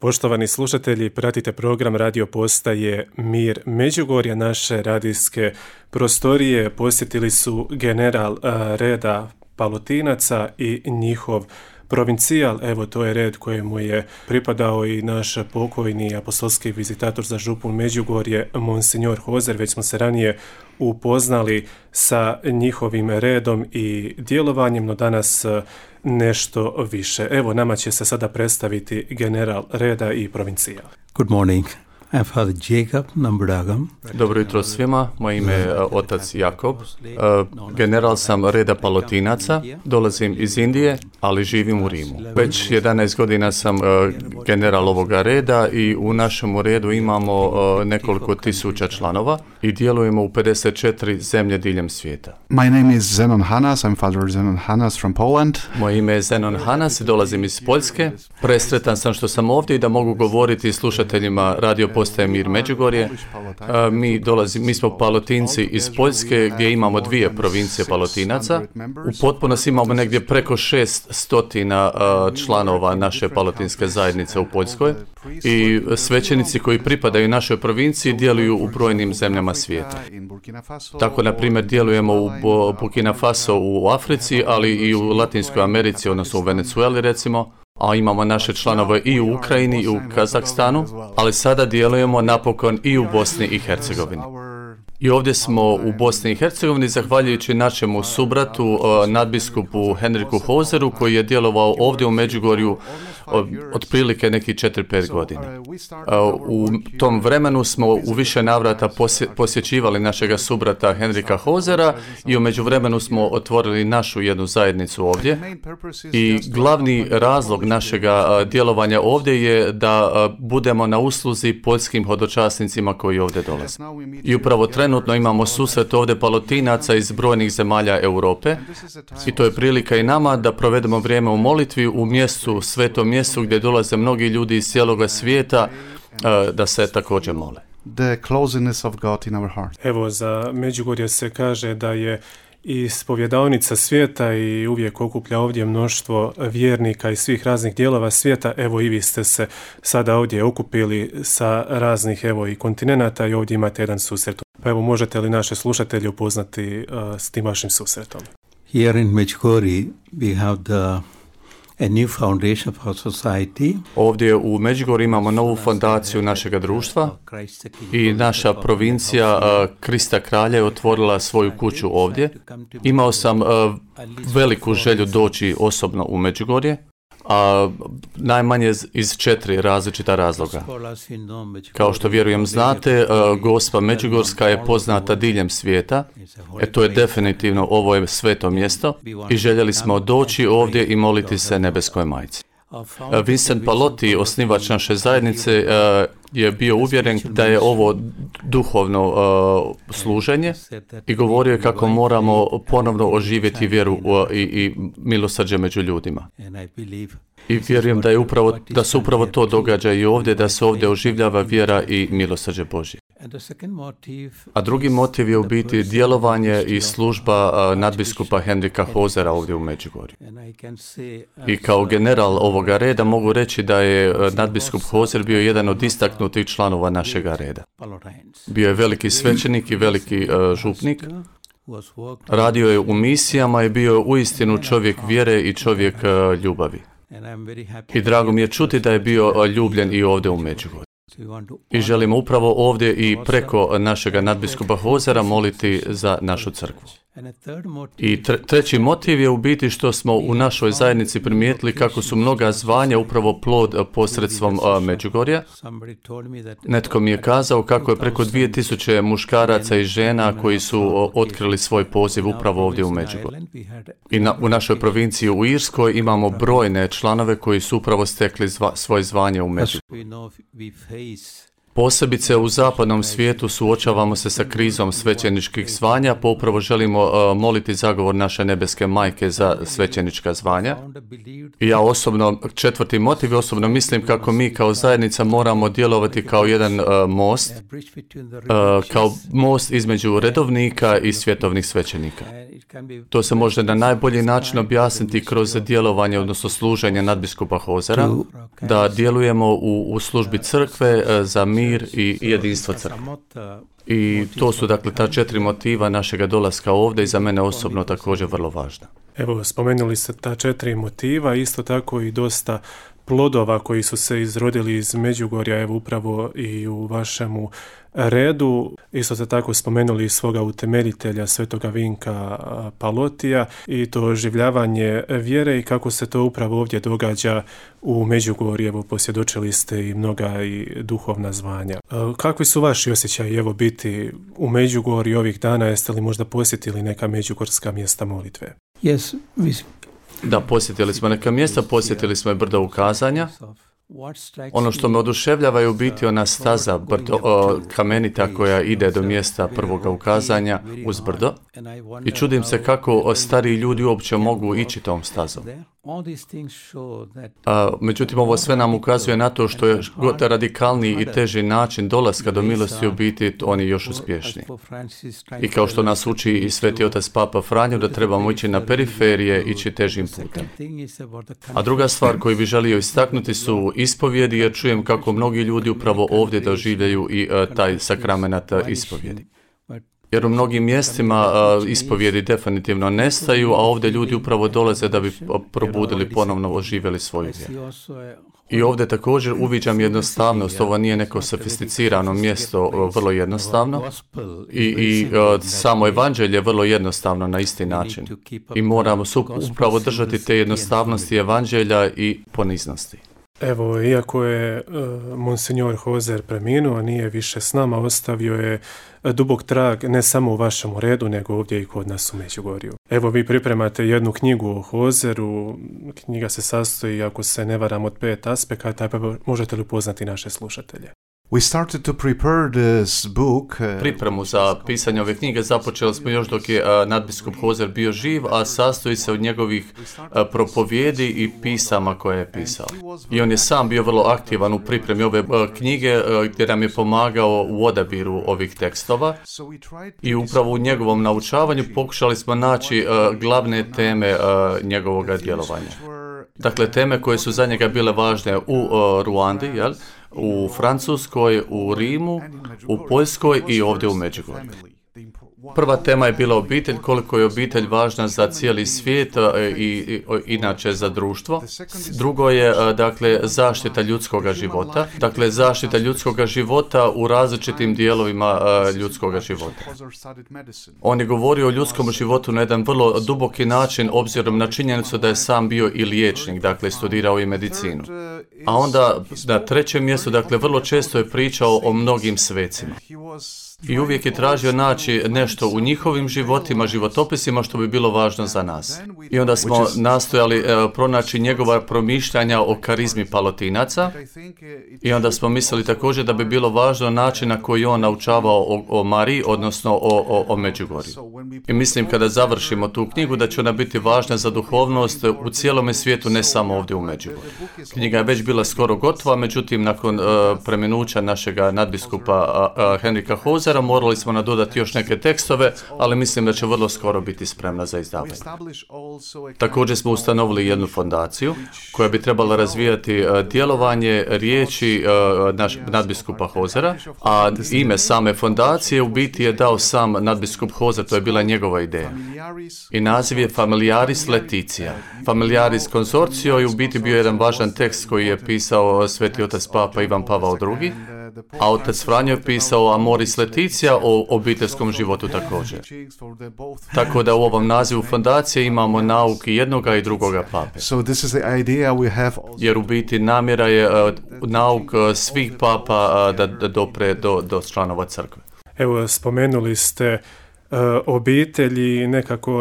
Poštovani slušatelji, pratite program radio postaje Mir Međugorje. Naše radijske prostorije posjetili su general reda Palotinaca i njihov provincijal. Evo, to je red kojemu je pripadao i naš pokojni apostolski vizitator za župu Međugorje, Monsignor Hozer. Već smo se ranije upoznali sa njihovim redom i djelovanjem, no danas nešto više. Evo, nama će se sada predstaviti general reda i provincijal. Good morning. I'm Father Jacob Nambudagam. Dobro jutro svima, moje ime je otac Jakob. General sam reda Palotinaca, dolazim iz Indije, ali živim u Rimu. Već 11 godina sam general ovoga reda i u našem redu imamo nekoliko tisuća članova i djelujemo u 54 zemlje diljem svijeta. My name is Zenon Hanas, I'm Father Zenon Hanas from Poland. Moje ime je Zenon Hanas i dolazim iz Poljske. Presretan sam što sam ovdje i da mogu govoriti slušateljima radio postaje Mir Međugorje. Mi smo Palotinci iz Poljske gdje imamo 2 provincije Palotinaca. U potpunosti imamo negdje preko 600 članova naše palotinske zajednice u Poljskoj i svećenici koji pripadaju našoj provinciji djeluju u brojnim zemljama svijeta. Tako, na primjer, djelujemo u Burkina Faso u Africi, ali i u Latinskoj Americi, odnosno u Venezueli recimo. A imamo naše članove i u Ukrajini i u Kazahstanu, ali sada djelujemo napokon i u Bosni i Hercegovini. I ovdje smo u Bosni i Hercegovini zahvaljujući našemu subratu, nadbiskupu Henriku Hozeru, koji je djelovao ovdje u Međugorju otprilike nekih 4-5 godina. U tom vremenu smo u više navrata posjećivali našega subrata Henrika Hozera i u međuvremenu smo otvorili našu jednu zajednicu ovdje. I glavni razlog našega djelovanja ovdje je da budemo na usluzi poljskim hodočasnicima koji ovdje dolaze. I upravo trenutno imamo susret ovdje Palotinaca iz brojnih zemalja Europe i to je prilika i nama da provedemo vrijeme u molitvi u mjestu, svetom mjestu gdje dolaze mnogi ljudi iz cijeloga svijeta da se također mole. Evo, za Međugorje se kaže da je ispovjedaonica svijeta i uvijek okuplja ovdje mnoštvo vjernika iz svih raznih dijelova svijeta. Evo, i vi ste se sada ovdje okupili sa raznih i kontinenata i ovdje imate jedan susret. Pa evo, možete li naše slušatelje upoznati s tim vašim susretom? Here in Medjugorje we have a new foundation for society. Ovdje u Međugorju imamo novu fondaciju našega društva i naša provincija Krista Kralja je otvorila svoju kuću ovdje. Imao sam veliku želju doći osobno u Međugorje, a najmanje iz 4 različita razloga. Kao što vjerujem znate, Gospa Međugorska je poznata diljem svijeta, to je definitivno, ovo je sveto mjesto i željeli smo doći ovdje i moliti se Nebeskoj Majci. Vincent Pallotti, osnivač naše zajednice, je bio uvjeren da je ovo duhovno služenje i govorio je kako moramo ponovno oživjeti vjeru i milosrđe među ljudima. I vjerujem da se upravo to događa i ovdje, da se ovdje oživljava vjera i milosrđe Božje. A drugi motiv je u biti djelovanje i služba nadbiskupa Henrika Hozera ovdje u Međugorju. I kao general ovoga reda mogu reći da je nadbiskup Hozer bio jedan od istaknutih članova našega reda. Bio je veliki svećenik i veliki župnik. Radio je u misijama i bio je uistinu čovjek vjere i čovjek ljubavi. I drago mi je čuti da je bio ljubljen i ovdje u Međugorju. I želimo upravo ovdje i preko našega nadbiskupa Hozera moliti za našu crkvu. I treći motiv je u biti što smo u našoj zajednici primijetili kako su mnoga zvanja upravo plod posredstvom Međugorja. Netko mi je kazao kako je preko 2000 muškaraca i žena koji su otkrili svoj poziv upravo ovdje u Međugorju. I u našoj provinciji u Irskoj imamo brojne članove koji su upravo stekli svoje zvanje u Međugorju. Posebice u zapadnom svijetu suočavamo se sa krizom svećeničkih zvanja, pa upravo želimo moliti zagovor naše nebeske majke za svećenička zvanja. I ja osobno, četvrti motiv, osobno mislim kako mi kao zajednica moramo djelovati kao jedan most, kao most između redovnika i svjetovnih svećenika. To se može na najbolji način objasniti kroz djelovanje, odnosno služenje nadbiskupa Hozera, da djelujemo u službi crkve za mir i jedinstvo crkve. I to su dakle ta 4 motiva našega dolaska ovdje i za mene osobno također vrlo važna. Evo, spomenuli ste ta 4 motiva, isto tako i dosta plodova koji su se izrodili iz Međugorja, evo upravo i u vašemu redu. Isto ste tako spomenuli svoga utemeljitelja Svetoga Vinka Palotija i to oživljavanje vjere i kako se to upravo ovdje događa u Međugorju. Evo, posvjedočili ste i mnoga i duhovna zvanja. Kakvi su vaši osjećaji evo biti u Međugorju ovih dana? Jeste li možda posjetili neka međugorska mjesta molitve? Yes, Da, posjetili smo neka mjesta, posjetili smo i brdo ukazanja. Ono što me oduševljava je u biti ona staza kamenita koja ide do mjesta prvoga ukazanja uz brdo. I čudim se kako stariji ljudi uopće mogu ići tom stazom. Međutim, ovo sve nam ukazuje na to što je god radikalniji i teži način dolaska do milosti u biti, oni još uspješniji. I kao što nas uči i Sveti Otac Papa Franjo, da trebamo ići na periferije, ići težim putem. A druga stvar koju bih želio istaknuti su ispovjedi, jer čujem kako mnogi ljudi upravo ovdje doživljaju i taj sakramenat ispovjedi. Jer u mnogim mjestima ispovjedi definitivno nestaju, a ovdje ljudi upravo dolaze da bi probudili, ponovno oživjeli svoju vjeru. I ovdje također uviđam jednostavnost, ovo nije neko sofisticirano mjesto, vrlo jednostavno. I samo evanđelje je vrlo jednostavno na isti način. I moramo upravo držati te jednostavnosti evanđelja i poniznosti. Evo, iako je Monsignor Hozer preminuo, nije više s nama, ostavio je dubok trag ne samo u vašem redu, nego ovdje i kod nas u Međugorju. Evo, vi pripremate jednu knjigu o Hozeru, knjiga se sastoji, ako se ne varam, od 5 aspekata, pa možete li upoznati naše slušatelje? We started to prepare this book. Pripremu za pisanje ove knjige započeli smo još dok je nadbiskup Hozer bio živ, a sastoji se od njegovih propovjedi i pisama koje je pisao. I on je sam bio vrlo aktivan u pripremi ove knjige, gdje nam je pomagao u odabiru ovih tekstova. I upravo u njegovom naučavanju pokušali smo naći glavne teme njegovog djelovanja. Dakle, teme koje su za njega bile važne u Ruandi, u Francuskoj, u Rimu, u Poljskoj i ovdje u Međugorju. Prva tema je bila obitelj, koliko je obitelj važna za cijeli svijet i inače za društvo. Drugo je, dakle, zaštita ljudskoga života. Dakle, zaštita ljudskoga života u različitim dijelovima ljudskoga života. On je govorio o ljudskom životu na jedan vrlo duboki način, obzirom na činjenicu da je sam bio i liječnik, dakle, studirao i medicinu. A onda, na trećem mjestu, dakle, vrlo često je pričao o mnogim svecima. I uvijek je tražio naći nešto u njihovim životima, životopisima što bi bilo važno za nas. I onda smo nastojali pronaći njegova promišljanja o karizmi palotinaca i onda smo mislili također da bi bilo važno način na koji on naučavao o Mariji, odnosno o Međugorju. I mislim kada završimo tu knjigu da će ona biti važna za duhovnost u cijelome svijetu, ne samo ovdje u Međugorju. Knjiga je već bila skoro gotova, međutim nakon preminuća našega nadbiskupa Henrika Hozera morali smo nadodati još neke tekstove, ali mislim da će vrlo skoro biti spremna za izdavanje. Također smo ustanovili jednu fondaciju koja bi trebala razvijati djelovanje riječi nadbiskupa Hozera, a ime same fondacije u biti je dao sam nadbiskup Hozer, to je bila njegova ideja. I naziv je Familiaris Laetitia. Familiaris Consortio je u biti bio jedan važan tekst koji je pisao Sveti Otac Papa Ivan Pavao II, a otac Franjo je pisao Amoris Laetitia o obiteljskom životu također. Tako da u ovom nazivu fondacije imamo nauk i jednoga i drugoga pape. Jer u biti namjera je nauk svih papa da dopre do članova crkve. Evo, spomenuli ste obitelji, nekako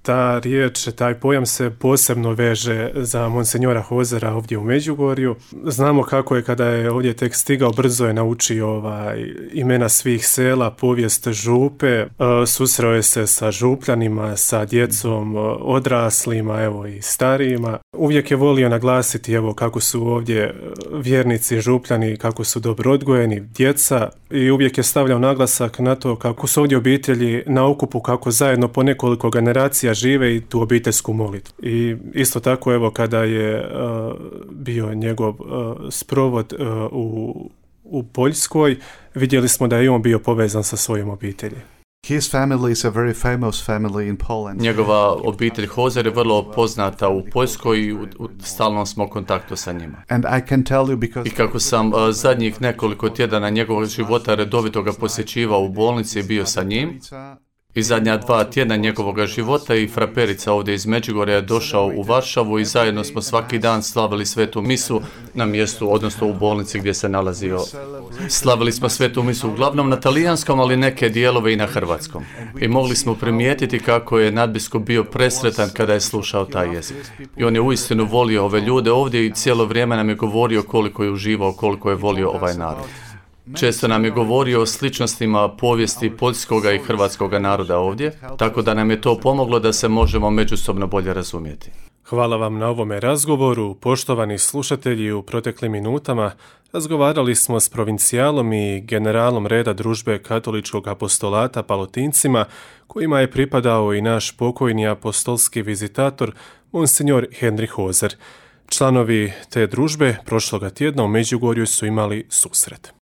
ta riječ, taj pojam se posebno veže za monsenjora Hozera ovdje u Međugorju. Znamo kako je kada je ovdje tek stigao, brzo je naučio imena svih sela, povijest župe, susreo je se sa župljanima, sa djecom, odraslima, evo i starijima. Uvijek je volio naglasiti evo kako su ovdje vjernici župljani, kako su dobro odgojeni, djeca, i uvijek je stavljao naglasak na to kako su ovdje obitelji na okupu, kako zajedno po nekoliko generacija žive i tu obiteljsku molitvu. I isto tako evo kada je bio njegov sprovod u Poljskoj, vidjeli smo da je on bio povezan sa svojom obitelji. His family is a very famous family in Poland. Njegova obitelj Hozer je vrlo poznata u Poljskoj i u stalnom smo kontaktu sa njima. And I can tell you because I kako sam zadnjih nekoliko tjedana njegovog života redovito ga posjećivao u bolnici i bio sa njim, i zadnja 2 tjedna njegovog života i fraperica ovdje iz Međugorja je došao u Varšavu i zajedno smo svaki dan slavili svetu misu na mjestu, odnosno u bolnici gdje se nalazio. Slavili smo svetu misu uglavnom na talijanskom, ali neke dijelove i na hrvatskom. I mogli smo primijetiti kako je nadbiskup bio presretan kada je slušao taj jezik. I on je uistinu volio ove ljude ovdje i cijelo vrijeme nam je govorio koliko je uživao, koliko je volio ovaj narod. Često nam je govorio o sličnostima povijesti poljskoga i hrvatskoga naroda ovdje, tako da nam je to pomoglo da se možemo međusobno bolje razumjeti. Hvala vam na ovome razgovoru, poštovani slušatelji. U proteklim minutama razgovarali smo s provincijalom i generalom reda družbe katoličkog apostolata Palutincima, kojima je pripadao i naš pokojni apostolski vizitator, monsinjor Henry Hozer. Članovi te družbe prošloga tjedna u Međugorju su imali susret.